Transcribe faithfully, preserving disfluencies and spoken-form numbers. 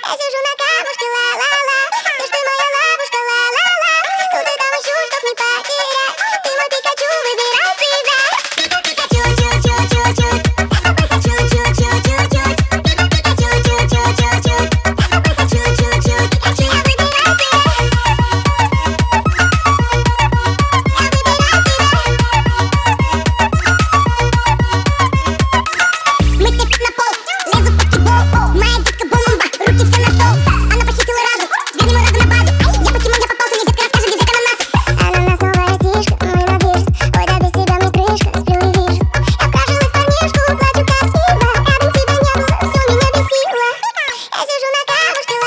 Я сижу на камушке, ла-ла-ла. Ты ж ты моя ловушка, ла-ла-ла. Куда там ищу, чтоб не потерять? Ты мой Пикачу, выбирай себя. Пикачу, чу, чу, чу, чу. Я с тобой хочу, чу, чу, чу, чу. Пикачу, чу, чу, чу, чу. Я с тобой хочу, чу, чу. Пикачу, я выбираю тебя. Я выбираю тебя. Мы степят на пол, лезу в баскетбол. Моя детка бомба, руки все на стол. Она похитила разум, свернем разум на базу. Я почему я попался, мне детка расскажет, где детка на нас. Ананасовая тишка, мы на движке. Ой, да без тебя мне крышка, сплю и вижу. Я вкражилась в парнишку, плачу как ива. Рядом тебя не было, все меня бесило. Я сижу на камушке,